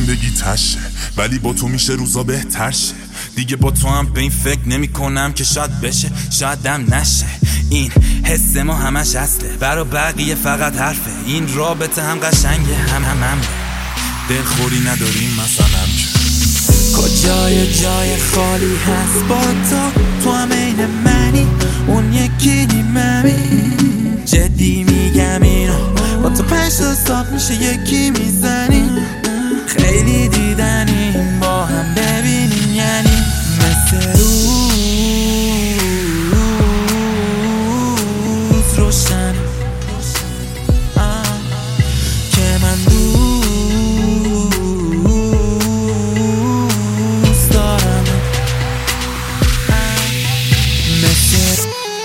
زندگی تشه ولی با تو میشه روزا بهتر شه. دیگه با تو هم به این فکر نمی کنم که شاید بشه شایدم نشه. این حس ما همش اصله، برا بقیه فقط حرفه. این رابطه هم قشنگه هم دلخوری نداریم مثلا که کجای جای خالی هست با تو هم عین منی اون یکی نیممی. جدی میگم اینو با تو 5 تا صاف میشه یکی میزنی. خیلی دیدنیم با هم ببینیم یعنی مثل روز روشن که من دوست دارم مثل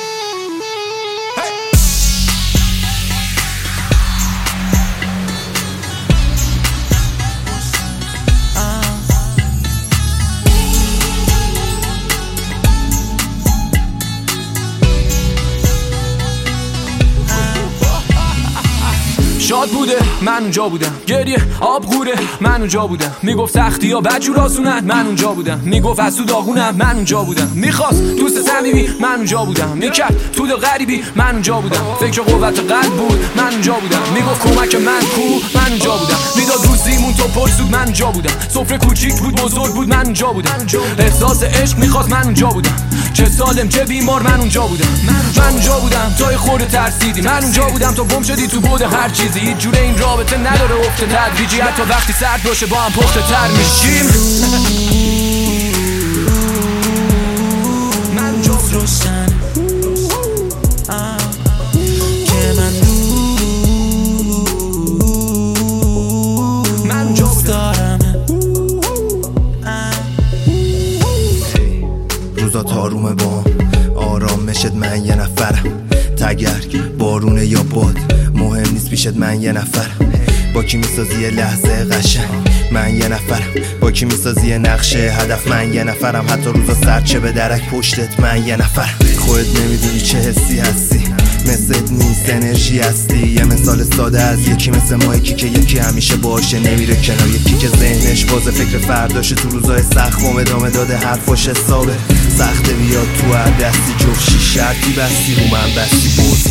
شاد بوده من اونجا بودم، گریه آب غوره من اونجا بودم. میگفت سختی ها بدجور آسونن من اونجا بودم. میگفت از تو داغونم من اونجا بودم. میخواست دوست صمیمی من اونجا بودم. میکرد تو دل غریبی من اونجا بودم. فکر قوت قلب بود من اونجا بودم. میگفت کمک من کو من اونجا بودم. میداد روزیمون تو پرسود من اونجا بودم. سفره کوچیک بود بزرگ بود من اونجا بودم. احساس عشق میخواست من اونجا بودم. چه سالم چه بیمار من اونجا بودم. من اونجا بودم تا خورده ترسیدی. من اونجا بودم تا گم شدی تو بود هر چیزی. هیچ جوره این رابطه نداره افت تدریجی. حتی وقتی سرد باشه با هم پخته تر میشیم. من جفت روشن که من دوست دارم. روزا تارومه با آرام میشد من یه نفرم. تگرگ بارونه یا باد مهم نیست پیشت من یه نفرم. با کی میسازی یه لحظه قشنگ من یه نفرم. با کی میسازی یه نقشه هدف من یه نفرم. حتی روزا سرچه به درک پشتت من یه نفرم. خودت نمیدونی چه حسی هستی، مثلت نیست انرژی هستی. یه مثال ساده از یکی مثل ما، یکی که یکی همیشه باشه نمیره کنار. یکی که ذهنش بازه فکر فرداشه تو روزای سخت و ادامه داده حرفاش حسابه. سخته بیاد تو هر دستی جفشی شرطی بستی رو من بستی بود